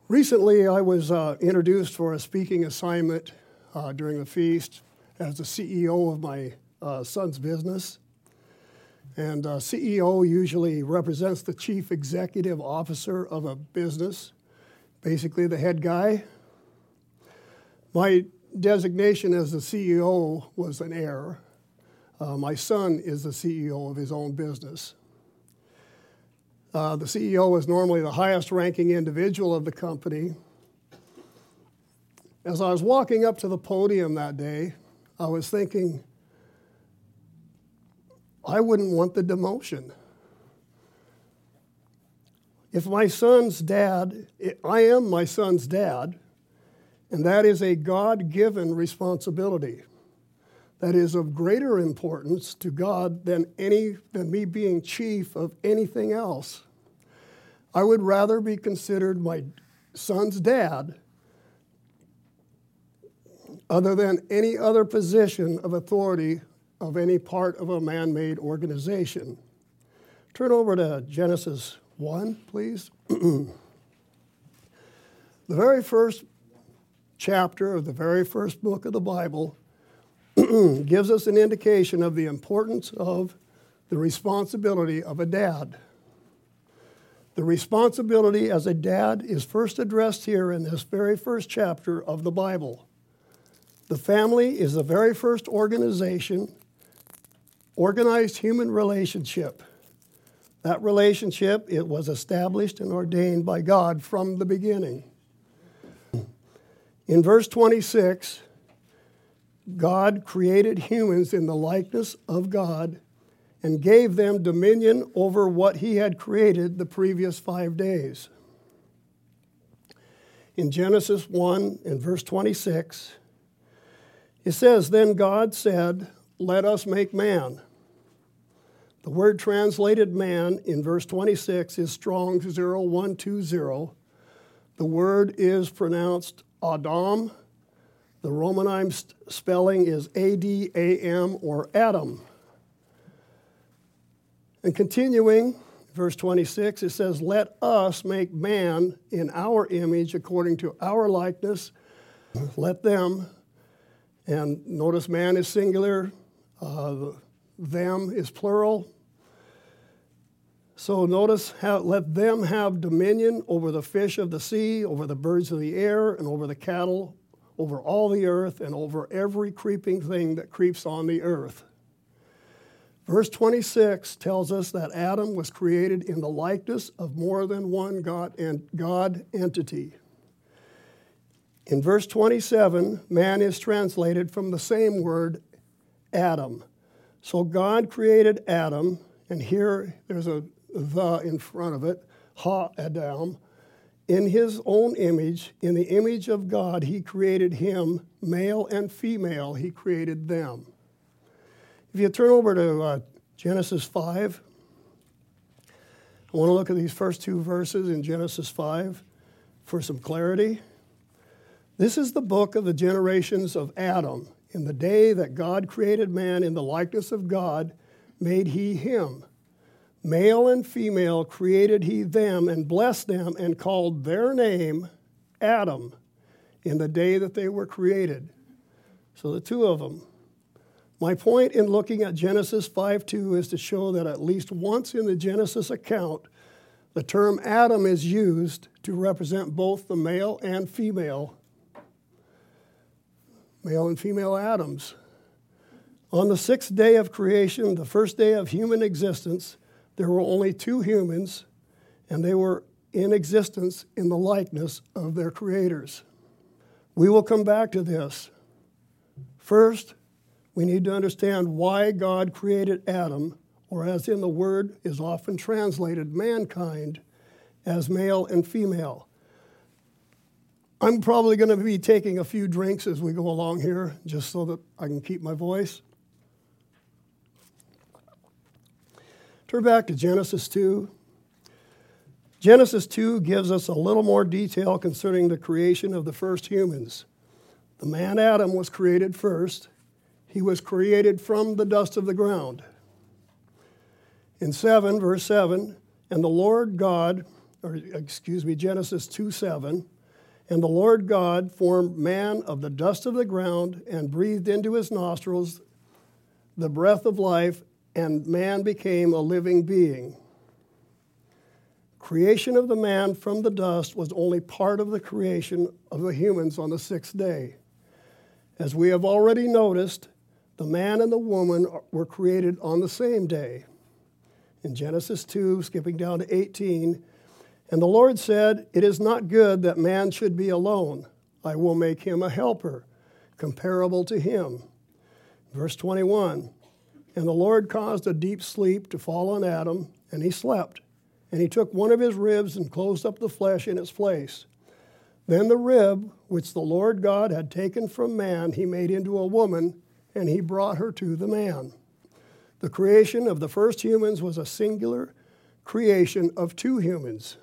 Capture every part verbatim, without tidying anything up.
Recently, I was uh, introduced for a speaking assignment uh, during the feast as the C E O of my uh, son's business. And uh, C E O usually represents the chief executive officer of a business, basically the head guy. My designation as the C E O was an error. Uh, my son is the C E O of his own business. Uh, the C E O is normally the highest ranking individual of the company. As I was walking up to the podium that day, I was thinking, I wouldn't want the demotion. If my son's dad, I am my son's dad, and that is a God-given responsibility. That is of greater importance to God than any than me being chief of anything else. I would rather be considered my son's dad other than any other position of authority of any part of a man-made organization. Turn over to Genesis one, please. The very first chapter of the very first book of the Bible gives us an indication of the importance of the responsibility of a dad. The responsibility as a dad is first addressed here in this very first chapter of the Bible. The family is the very first organization, organized human relationship. That relationship, it was established and ordained by God from the beginning. In verse twenty-six, God created humans in the likeness of God and gave them dominion over what he had created the previous five days. In Genesis one, in verse twenty-six, it says, "Then God said, 'Let us make man.'" The word translated man in verse twenty-six is Strong's zero one two zero. The word is pronounced Adam. The Romanized spelling is A D A M or Adam. And continuing, verse twenty-six, it says, "Let us make man in our image according to our likeness." Let them, and notice man is singular, uh, them is plural. So notice how let them have dominion over the fish of the sea, over the birds of the air, and over the cattle, over all the earth, and over every creeping thing that creeps on the earth. Verse twenty-six tells us that Adam was created in the likeness of more than one God, and God entity. In verse twenty-seven, man is translated from the same word, Adam. So God created Adam, and here there's a the in front of it, ha-Adam. In his own image, in the image of God, he created him, male and female, he created them. If you turn over to uh, Genesis five, I want to look at these first two verses in Genesis five for some clarity. This is the book of the generations of Adam. In the day that God created man in the likeness of God, made he him. Male and female created he them and blessed them and called their name Adam in the day that they were created. So the two of them. My point in looking at Genesis five two is to show that at least once in the Genesis account, the term Adam is used to represent both the male and female, male and female Adams. On the sixth day of creation, the first day of human existence, there were only two humans, and they were in existence in the likeness of their creators. We will come back to this. First, we need to understand why God created Adam, or as in the word is often translated, mankind, as male and female. I'm probably going to be taking a few drinks as we go along here, just so that I can keep my voice. Turn back to Genesis two. Genesis two gives us a little more detail concerning the creation of the first humans. The man Adam was created first. He was created from the dust of the ground. In seven, verse seven, and the Lord God, or excuse me, Genesis two seven, And the Lord God formed man of the dust of the ground and breathed into his nostrils the breath of life, and man became a living being. Creation of the man from the dust was only part of the creation of the humans on the sixth day. As we have already noticed, the man and the woman were created on the same day. In Genesis two, skipping down to eighteen, and the Lord said, "It is not good that man should be alone. I will make him a helper, comparable to him." Verse twenty-one, and the Lord caused a deep sleep to fall on Adam, and he slept. And he took one of his ribs and closed up the flesh in its place. Then the rib, which the Lord God had taken from man, he made into a woman, and he brought her to the man. The creation of the first humans was a singular creation of two humans.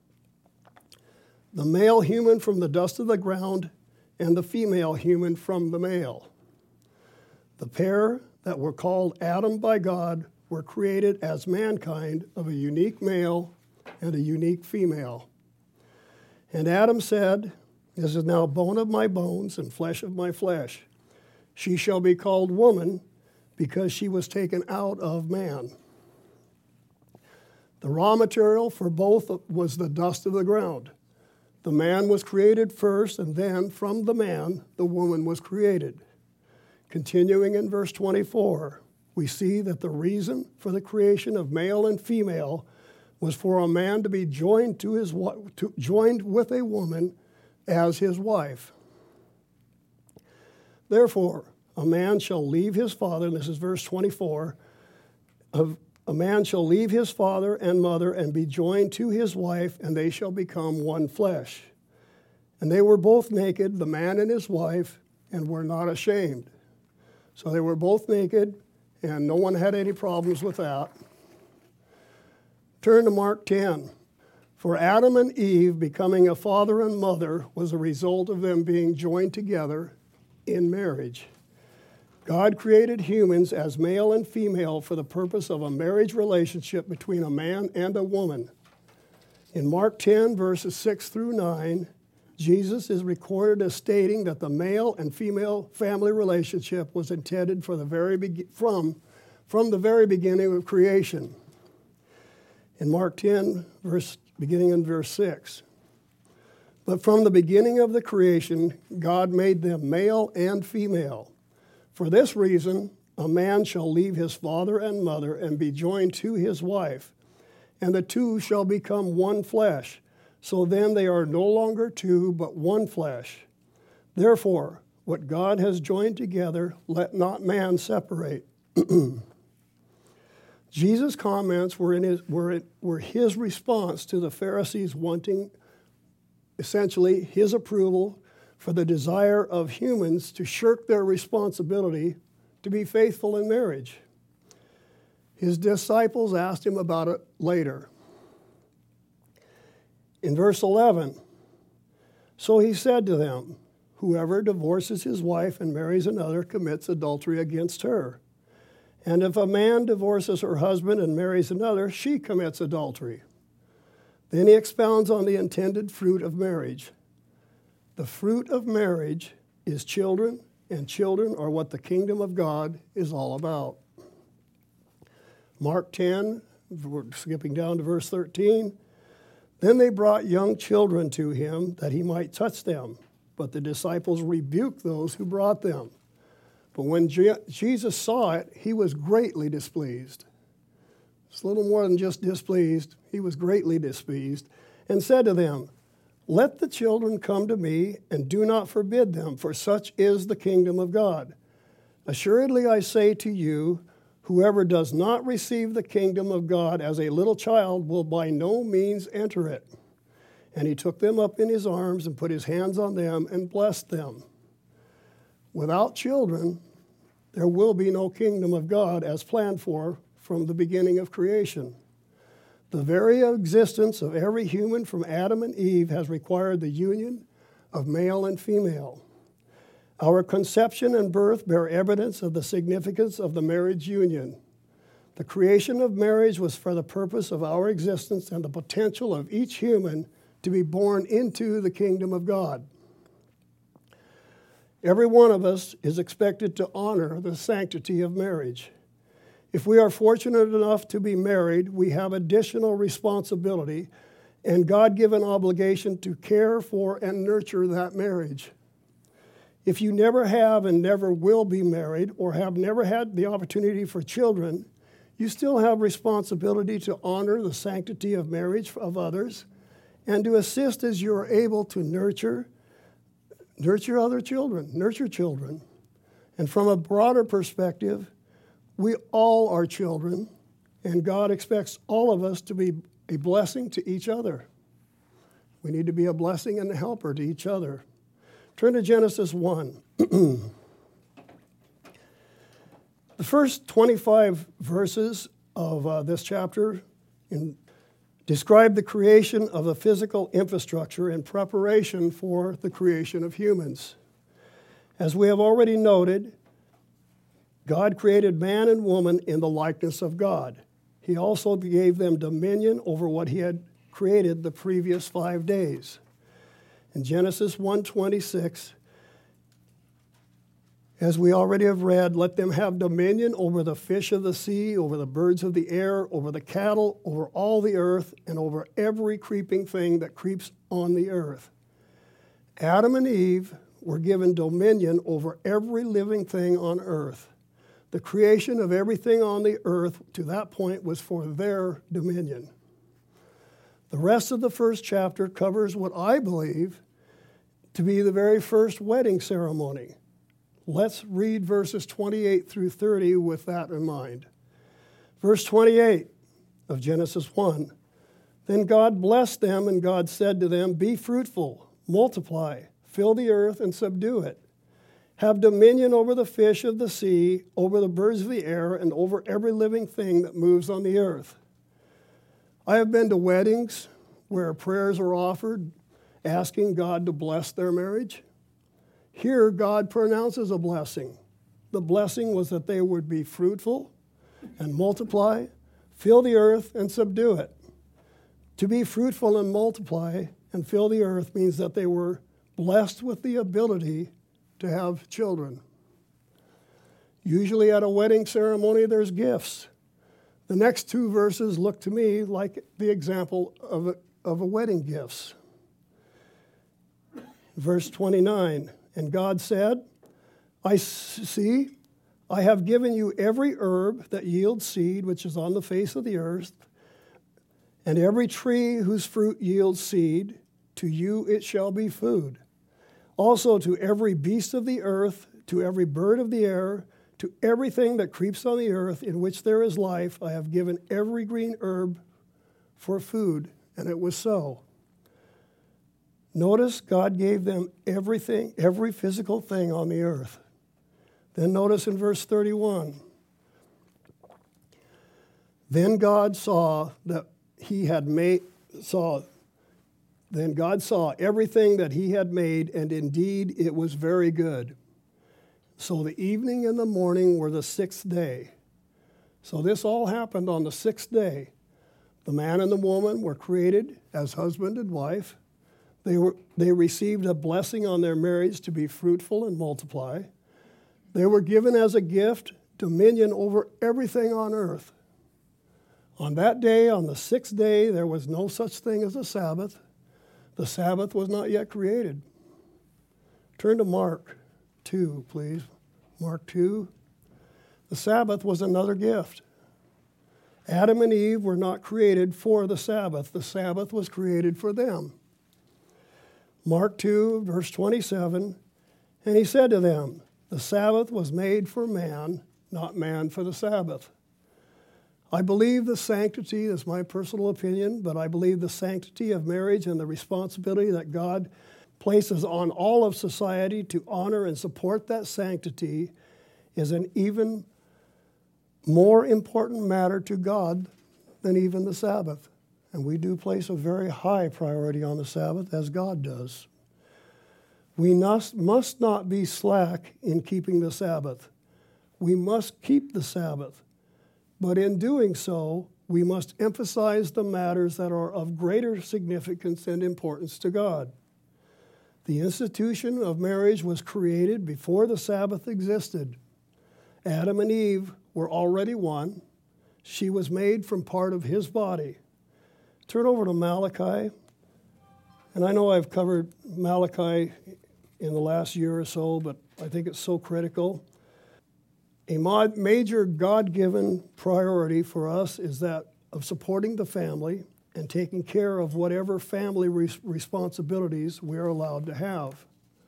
The male human from the dust of the ground, and the female human from the male. The pair that were called Adam by God were created as mankind of a unique male and a unique female. And Adam said, "This is now bone of my bones and flesh of my flesh. She shall be called woman because she was taken out of man." The raw material for both was the dust of the ground. The man was created first, and then from the man, the woman was created. Continuing in verse twenty-four, we see that the reason for the creation of male and female was for a man to be joined to his to, joined with a woman as his wife. Therefore, a man shall leave his father, and this is verse twenty-four, of, a man shall leave his father and mother and be joined to his wife, and they shall become one flesh. And they were both naked, the man and his wife, and were not ashamed. So they were both naked, and no one had any problems with that. Turn to Mark ten. For Adam and Eve becoming a father and mother was a result of them being joined together in marriage. God created humans as male and female for the purpose of a marriage relationship between a man and a woman. In Mark ten, verses six through nine, Jesus is recorded as stating that the male and female family relationship was intended for the very be- from, from the very beginning of creation. In Mark ten, verse, beginning in verse six, but from the beginning of the creation, God made them male and female. For this reason, a man shall leave his father and mother and be joined to his wife, and the two shall become one flesh. So then they are no longer two, but one flesh. Therefore, what God has joined together, let not man separate. Jesus' comments were, in his, were, were his response to the Pharisees wanting, essentially, his approval for the desire of humans to shirk their responsibility to be faithful in marriage. His disciples asked him about it later. In verse eleven, so he said to them, whoever divorces his wife and marries another commits adultery against her. And if a man divorces her husband and marries another, she commits adultery. Then he expounds on the intended fruit of marriage. The fruit of marriage is children, and children are what the kingdom of God is all about. Mark ten, we're skipping down to verse thirteen. Then they brought young children to him that he might touch them, but the disciples rebuked those who brought them. But when Je- Jesus saw it, he was greatly displeased. It's a little more than just displeased. He was greatly displeased and said to them, let the children come to me, and do not forbid them, for such is the kingdom of God. Assuredly I say to you, whoever does not receive the kingdom of God as a little child will by no means enter it. And he took them up in his arms and put his hands on them and blessed them. Without children, there will be no kingdom of God as planned for from the beginning of creation. The very existence of every human from Adam and Eve has required the union of male and female. Our conception and birth bear evidence of the significance of the marriage union. The creation of marriage was for the purpose of our existence and the potential of each human to be born into the kingdom of God. Every one of us is expected to honor the sanctity of marriage. If we are fortunate enough to be married, we have additional responsibility and God-given obligation to care for and nurture that marriage. If you never have and never will be married or have never had the opportunity for children, you still have responsibility to honor the sanctity of marriage of others and to assist as you are able to nurture, nurture other children, nurture children. And from a broader perspective, we all are children, and God expects all of us to be a blessing to each other. We need to be a blessing and a helper to each other. Turn to Genesis one. The first twenty-five verses of uh, this chapter in, describe the creation of the physical infrastructure in preparation for the creation of humans. As we have already noted, God created man and woman in the likeness of God. He also gave them dominion over what he had created the previous five days. In Genesis one twenty-six, as we already have read, let them have dominion over the fish of the sea, over the birds of the air, over the cattle, over all the earth, and over every creeping thing that creeps on the earth. Adam and Eve were given dominion over every living thing on earth. The creation of everything on the earth to that point was for their dominion. The rest of the first chapter covers what I believe to be the very first wedding ceremony. Let's read verses twenty-eight through thirty with that in mind. Verse twenty-eight of Genesis one. Then God blessed them, and God said to them, be fruitful, multiply, fill the earth, and subdue it. Have dominion over the fish of the sea, over the birds of the air, and over every living thing that moves on the earth. I have been to weddings where prayers are offered asking God to bless their marriage. Here, God pronounces a blessing. The blessing was that they would be fruitful and multiply, fill the earth, and subdue it. To be fruitful and multiply and fill the earth means that they were blessed with the ability to have children. Usually at a wedding ceremony, there's gifts. The next two verses look to me like the example of a, of a wedding gifts. Verse twenty-nine, and God said, I see, I have given you every herb that yields seed, which is on the face of the earth, and every tree whose fruit yields seed, to you it shall be food. Also to every beast of the earth, to every bird of the air, to everything that creeps on the earth in which there is life, I have given every green herb for food. And it was so. Notice God gave them everything, every physical thing on the earth. Then notice in verse thirty-one. Then God saw that he had made, saw, then God saw everything that he had made, and indeed it was very good. So the evening and the morning were the sixth day. So this all happened on the sixth day. The man and the woman were created as husband and wife. They were they received a blessing on their marriage to be fruitful and multiply. They were given as a gift dominion over everything on earth. On that day, on the sixth day, there was no such thing as a Sabbath. The Sabbath was not yet created. Turn to Mark two, please. Mark two. The Sabbath was another gift. Adam and Eve were not created for the Sabbath. The Sabbath was created for them. Mark two, verse twenty-seven, and he said to them, the Sabbath was made for man, not man for the Sabbath. I believe the sanctity, that's my personal opinion, but I believe the sanctity of marriage and the responsibility that God places on all of society to honor and support that sanctity is an even more important matter to God than even the Sabbath. And we do place a very high priority on the Sabbath, as God does. We must, must not be slack in keeping the Sabbath. We must keep the Sabbath. But in doing so, we must emphasize the matters that are of greater significance and importance to God. The institution of marriage was created before the Sabbath existed. Adam and Eve were already one. She was made from part of his body. Turn over to Malachi. And I know I've covered Malachi in the last year or so, but I think it's so critical. A major God-given priority for us is that of supporting the family and taking care of whatever family res- responsibilities we are allowed to have.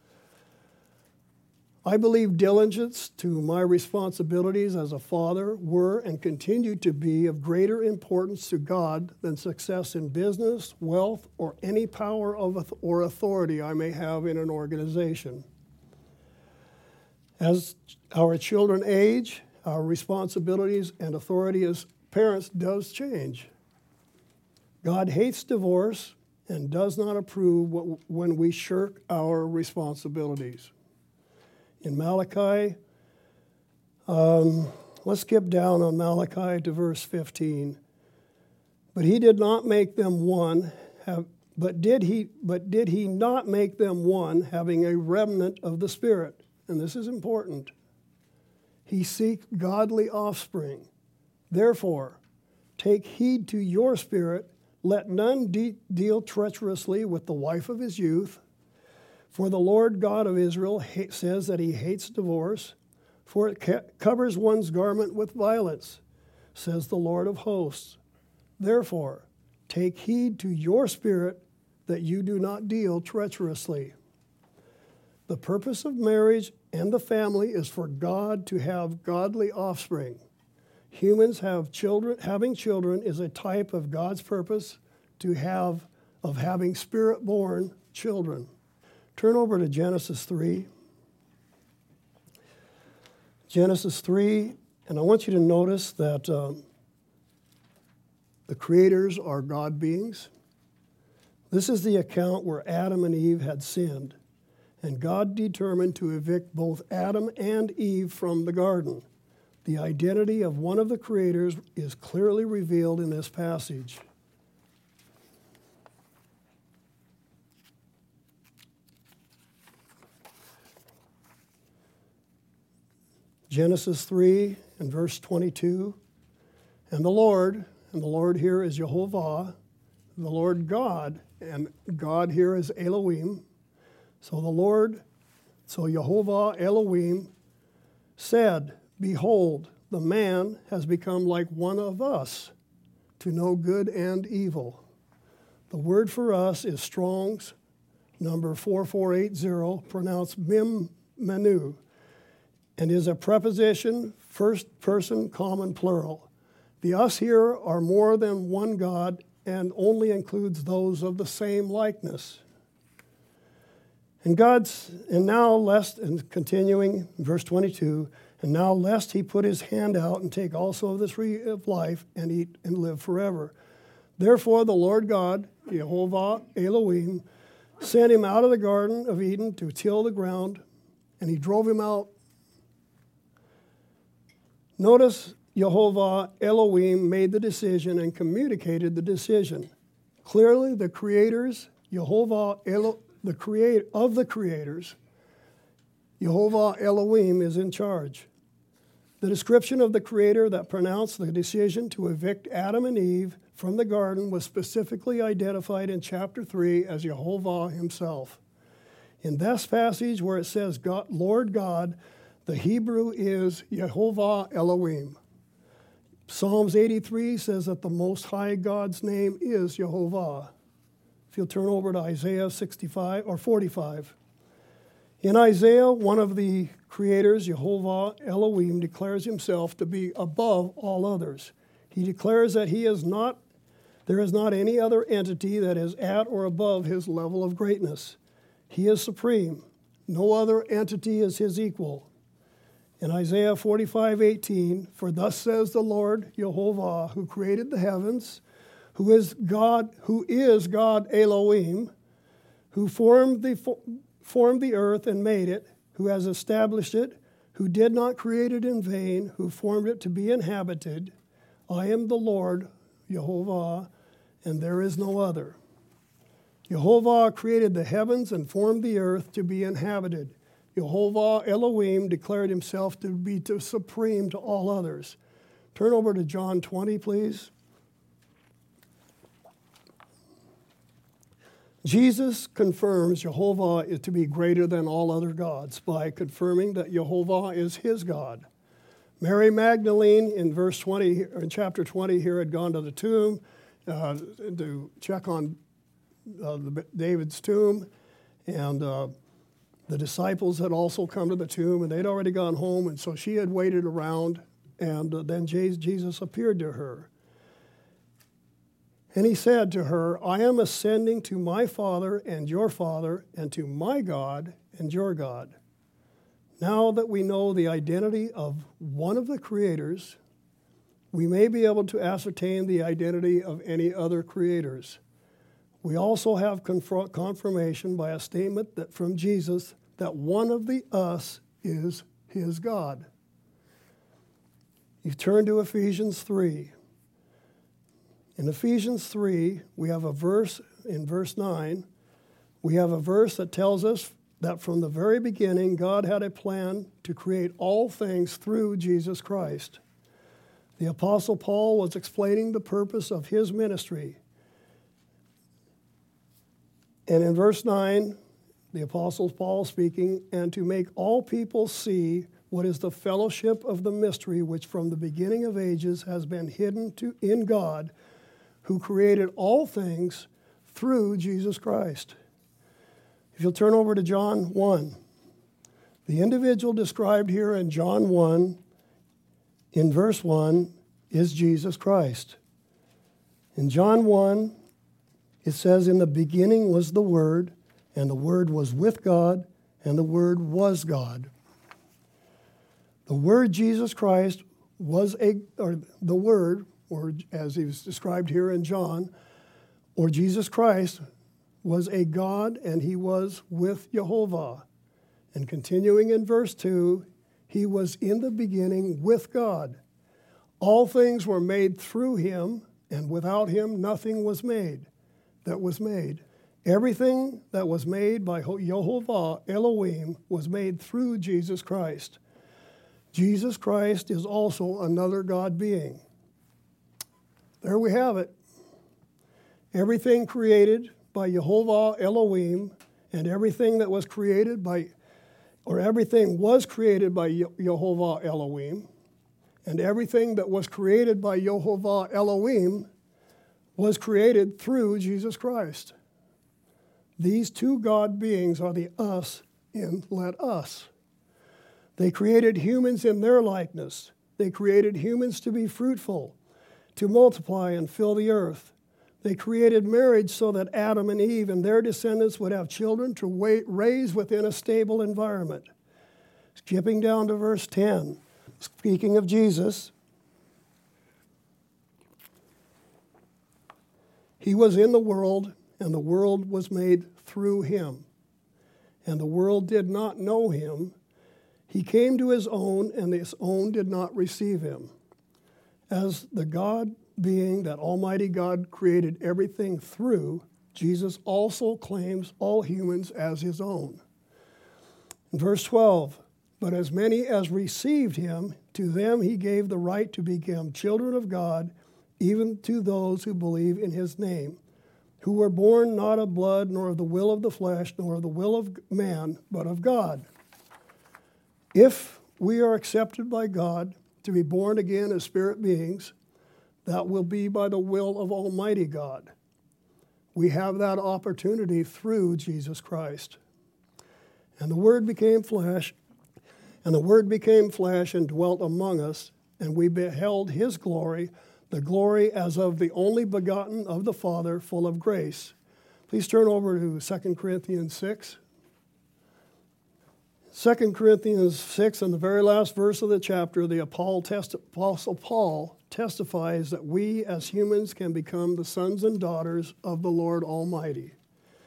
I believe diligence to my responsibilities as a father were and continue to be of greater importance to God than success in business, wealth, or any power of or authority I may have in an organization. As our children age, our responsibilities and authority as parents does change. God hates divorce and does not approve when we shirk our responsibilities. In Malachi, um, let's skip down on Malachi to verse fifteen. But he did not make them one, have, but did he? But did he not make them one, having a remnant of the Spirit? And this is important. He seek godly offspring. Therefore, take heed to your spirit. Let none de- deal treacherously with the wife of his youth. For the Lord God of Israel ha- says that he hates divorce, for it ca- covers one's garment with violence, says the Lord of hosts. Therefore, take heed to your spirit that you do not deal treacherously. The purpose of marriage and the family is for God to have godly offspring. Humans have children. Having children is a type of God's purpose to have of having spirit-born children. Turn over to Genesis three. Genesis three, and I want you to notice that um, the creators are God beings. This is the account where Adam and Eve had sinned, and God determined to evict both Adam and Eve from the garden. The identity of one of the creators is clearly revealed in this passage. Genesis three and verse twenty-two. And the Lord, and the Lord here is Jehovah, the Lord God, and God here is Elohim. So the Lord, so Jehovah Elohim said, Behold, the man has become like one of us, to know good and evil. The word for us is Strong's number four four eight zero, pronounced mim menu, and is a preposition, first person, common plural. The us here are more than one God and only includes those of the same likeness. And God's, and now lest, and continuing, verse twenty-two, and now lest he put his hand out and take also of the tree of life and eat and live forever. Therefore the Lord God, Jehovah Elohim, sent him out of the Garden of Eden to till the ground, and he drove him out. Notice Jehovah Elohim made the decision and communicated the decision. Clearly the creators, Jehovah Elohim, the creator of the creators, Jehovah Elohim is in charge. The description of the creator that pronounced the decision to evict Adam and Eve from the garden was specifically identified in chapter three as Jehovah himself. In this passage where it says God, Lord God, the Hebrew is Jehovah Elohim. Psalms eighty-three says that the Most High God's name is Jehovah. If you'll turn over to Isaiah sixty-five or forty-five. In Isaiah, one of the creators, Jehovah Elohim, declares himself to be above all others. He declares that he is not, there is not any other entity that is at or above his level of greatness. He is supreme. No other entity is his equal. In Isaiah forty-five eighteen, for thus says the Lord Jehovah, who created the heavens, who is God, who is God Elohim, who formed the formed the earth and made it, who has established it, who did not create it in vain, who formed it to be inhabited. I am the Lord Yehovah, and there is no other. Yehovah created the heavens and formed the earth to be inhabited. Yehovah Elohim declared himself to be to supreme to all others. Turn over to John twenty, please. Jesus confirms Yehovah is to be greater than all other gods by confirming that Yehovah is his God. Mary Magdalene in verse twenty, in chapter twenty here, had gone to the tomb uh, to check on uh, the, David's tomb, and uh, the disciples had also come to the tomb, and they'd already gone home, and so she had waited around, and uh, then Jesus appeared to her. And he said to her, I am ascending to my Father and your Father, and to my God and your God. Now that we know the identity of one of the creators, we may be able to ascertain the identity of any other creators. We also have conf- confirmation by a statement that from Jesus that one of the us is his God. You turn to Ephesians three. In Ephesians three, we have a verse in verse nine. We have a verse that tells us that from the very beginning, God had a plan to create all things through Jesus Christ. The Apostle Paul was explaining the purpose of his ministry. And in verse nine, the Apostle Paul speaking, and to make all people see what is the fellowship of the mystery which from the beginning of ages has been hidden to, in God, who created all things through Jesus Christ. If you'll turn over to John one, the individual described here in John one, in verse one, is Jesus Christ. In John one, it says, in the beginning was the Word, and the Word was with God, and the Word was God. The Word Jesus Christ was a, or the Word, or as he was described here in John, or Jesus Christ was a God, and he was with Yehovah. And continuing in verse two, he was in the beginning with God. All things were made through him, and without him nothing was made that was made. Everything that was made by Yehovah Elohim was made through Jesus Christ. Jesus Christ is also another God being. There we have it. Everything created by Yehovah Elohim, and everything that was created by, or everything was created by Yehovah Elohim, and everything that was created by Yehovah Elohim was created through Jesus Christ. These two God beings are the us in let us. They created humans in their likeness. They created humans to be fruitful, to multiply and fill the earth. They created marriage so that Adam and Eve and their descendants would have children to wait, raise within a stable environment. Skipping down to verse ten, speaking of Jesus, he was in the world, and the world was made through him. And the world did not know him. He came to his own, and his own did not receive him. As the God being that Almighty God created everything through, Jesus also claims all humans as his own. In verse twelve, but as many as received him, to them he gave the right to become children of God, even to those who believe in his name, who were born not of blood, nor of the will of the flesh, nor of the will of man, but of God. If we are accepted by God to be born again as spirit beings, that will be by the will of Almighty God. We have that opportunity through Jesus Christ. And the Word became flesh, and the Word became flesh and dwelt among us, and we beheld his glory, the glory as of the only begotten of the Father, full of grace. Please turn over to Second Corinthians six. Second Corinthians six, in the very last verse of the chapter, the Apostle Paul testifies that we as humans can become the sons and daughters of the Lord Almighty.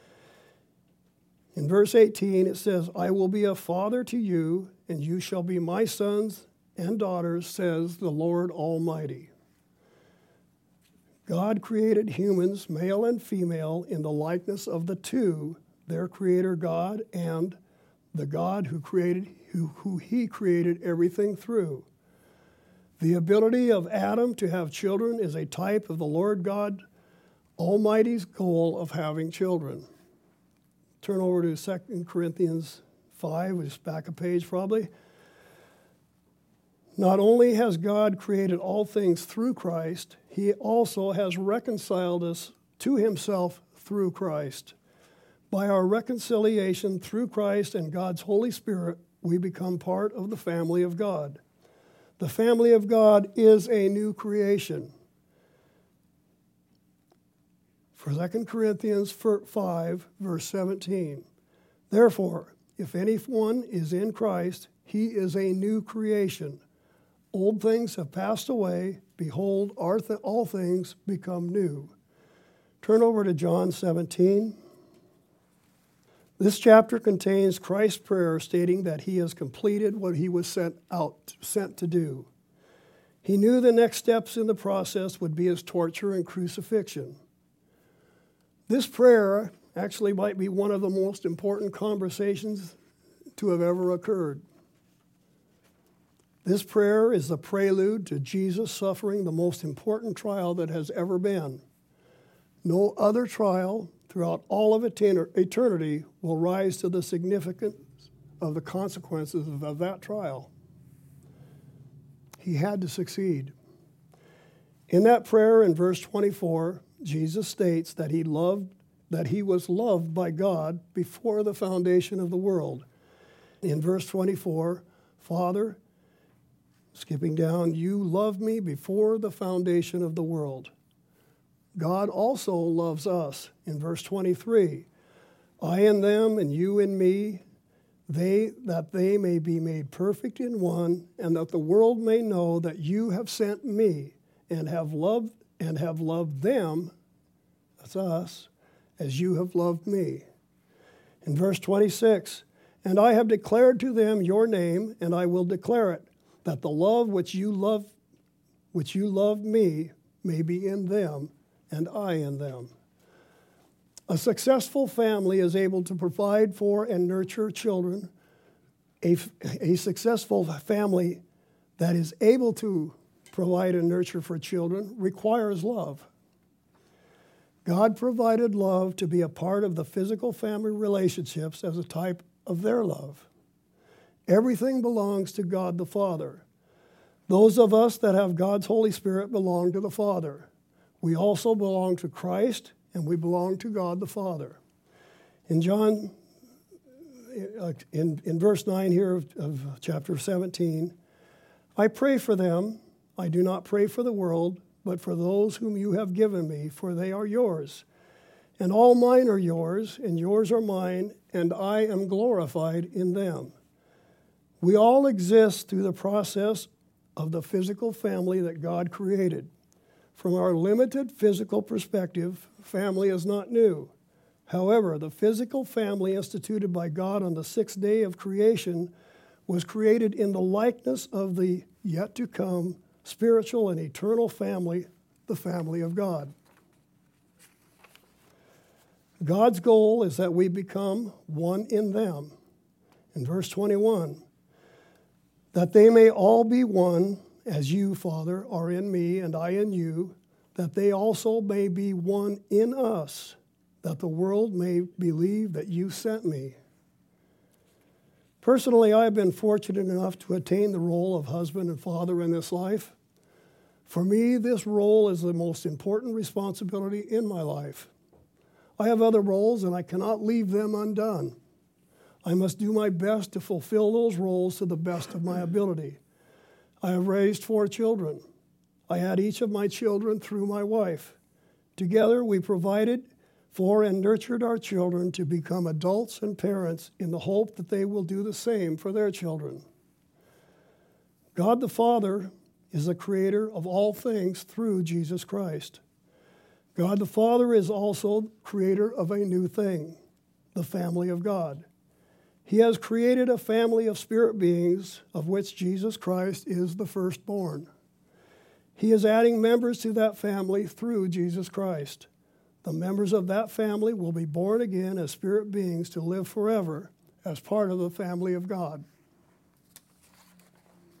In verse eighteen, it says, I will be a father to you, and you shall be my sons and daughters, says the Lord Almighty. God created humans, male and female, in the likeness of the two, their creator God and the God who created who, who he created everything through. The ability of Adam to have children is a type of the Lord God Almighty's goal of having children. Turn over to Second Corinthians five, which is back a page probably. Not only has God created all things through Christ, he also has reconciled us to himself through Christ. By our reconciliation through Christ and God's Holy Spirit, we become part of the family of God. The family of God is a new creation. For Second Corinthians five, verse seventeen, therefore, if anyone is in Christ, he is a new creation. Old things have passed away. Behold, all things become new. Turn over to John seventeen. This chapter contains Christ's prayer stating that he has completed what he was sent out, sent to do. He knew the next steps in the process would be his torture and crucifixion. This prayer actually might be one of the most important conversations to have ever occurred. This prayer is the prelude to Jesus suffering the most important trial that has ever been. No other trial throughout all of eternity will rise to the significance of the consequences of that trial. He had to succeed. In that prayer in verse twenty-four, Jesus states that he loved, that he was loved by God before the foundation of the world. In verse twenty-four, Father, skipping down, you loved me before the foundation of the world. God also loves us. In verse twenty-three, I in them and you in me, they that they may be made perfect in one, and that the world may know that you have sent me and have loved and have loved them, that's us, as you have loved me. In verse twenty-six, and I have declared to them your name, and I will declare it, that the love which you love, which you loved me may be in them, and I in them. A successful family is able to provide for and nurture children. A, a successful family that is able to provide and nurture for children requires love. God provided love to be a part of the physical family relationships as a type of their love. Everything belongs to God the Father. Those of us that have God's Holy Spirit belong to the Father. We also belong to Christ, and we belong to God the Father. In John, in, in verse nine here of, of chapter seventeen, I pray for them. I do not pray for the world, but for those whom you have given me, for they are yours. And all mine are yours, and yours are mine, and I am glorified in them. We all exist through the process of the physical family that God created. From our limited physical perspective, family is not new. However, the physical family instituted by God on the sixth day of creation was created in the likeness of the yet-to-come spiritual and eternal family, the family of God. God's goal is that we become one in them. In verse twenty-one, that they may all be one, as you, Father, are in me and I in you, that they also may be one in us, that the world may believe that you sent me. Personally, I have been fortunate enough to attain the role of husband and father in this life. For me, this role is the most important responsibility in my life. I have other roles, and I cannot leave them undone. I must do my best to fulfill those roles to the best of my ability. I have raised four children. I had each of my children through my wife. Together, we provided for and nurtured our children to become adults and parents in the hope that they will do the same for their children. God the Father is the creator of all things through Jesus Christ. God the Father is also creator of a new thing, the family of God. He has created a family of spirit beings of which Jesus Christ is the firstborn. He is adding members to that family through Jesus Christ. The members of that family will be born again as spirit beings to live forever as part of the family of God.